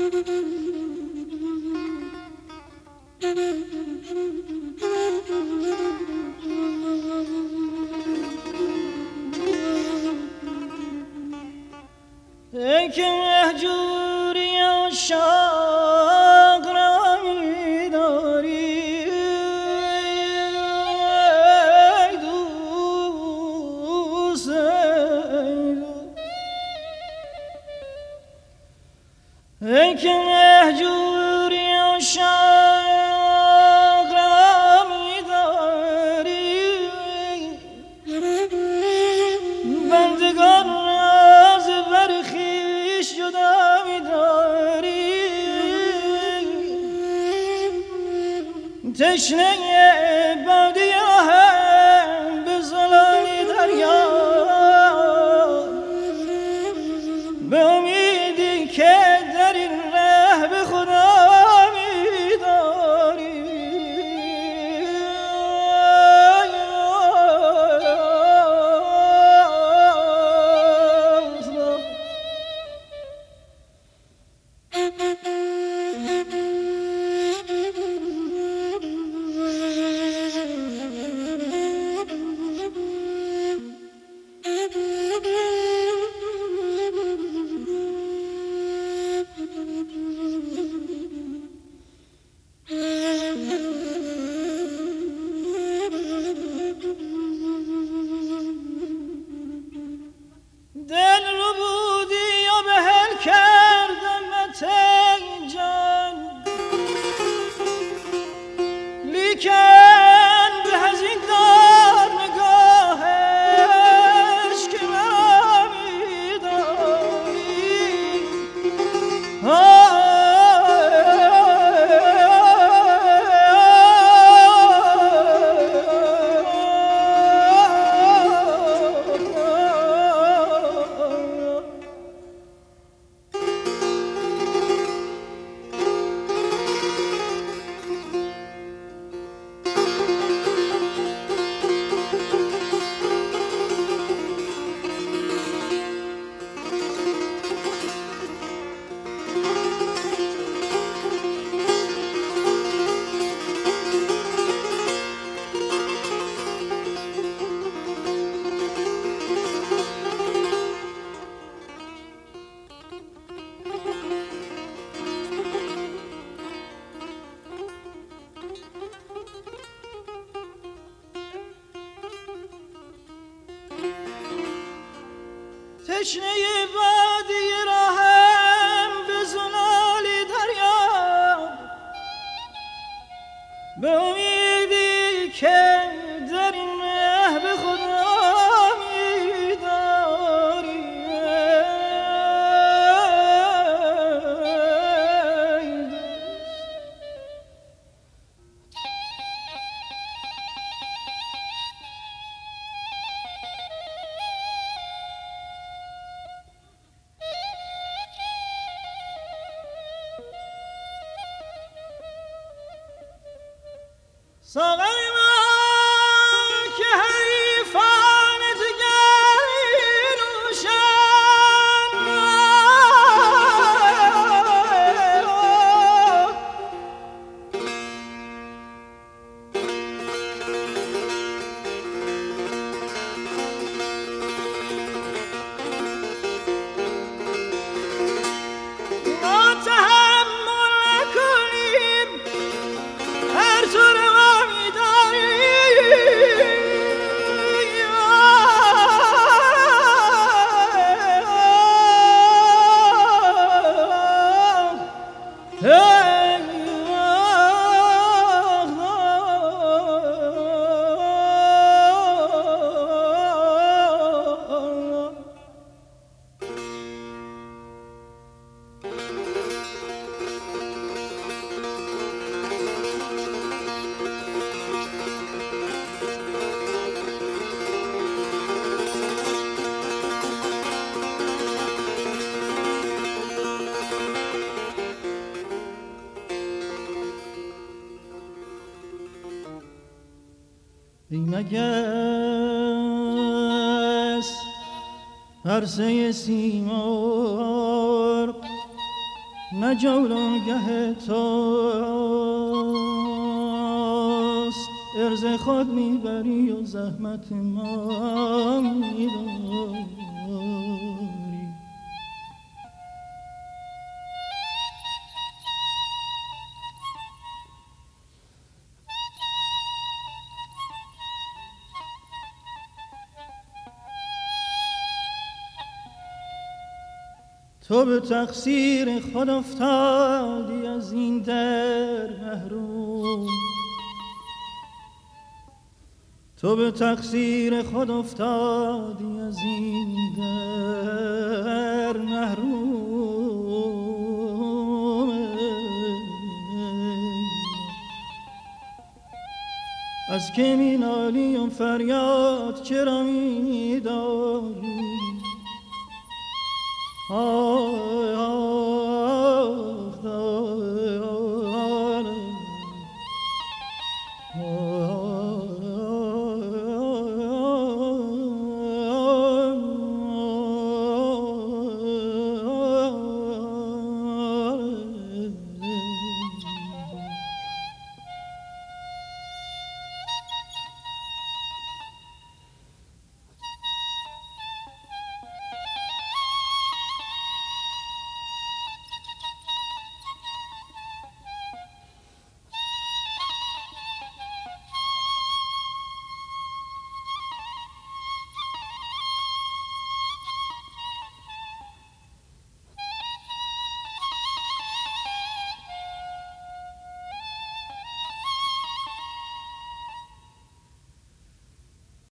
ای که مهجوری عاشق را می‌داری، ای دوست، ای که مهجوری عاشق را می‌داری، بندگان از بر خویش جدا می‌داری، تشنه بادیه هم به زلال دریا، به امیدی که در این ره به خدا می‌داری. دل رو بودی و به هل کردمت ای جان، لیکن به از این دار نگاهش که مرا می‌داری. تشنه وادی راهم به زلال دریا، به امیدی که در این ره به خدا می‌داری. ساقی ما که حریفان دگری نوشند، ما تحمل نکنیم هر طور ای مگس عرصه سیمرغ نه جولانگه توست، عرض خود میبری و زحمت ما میباری. تو به تقصیر خود افتادی از این در محروم، تو به تقصیر خود افتادی از این در محروم. از که می نالی و فریاد چرا می داری؟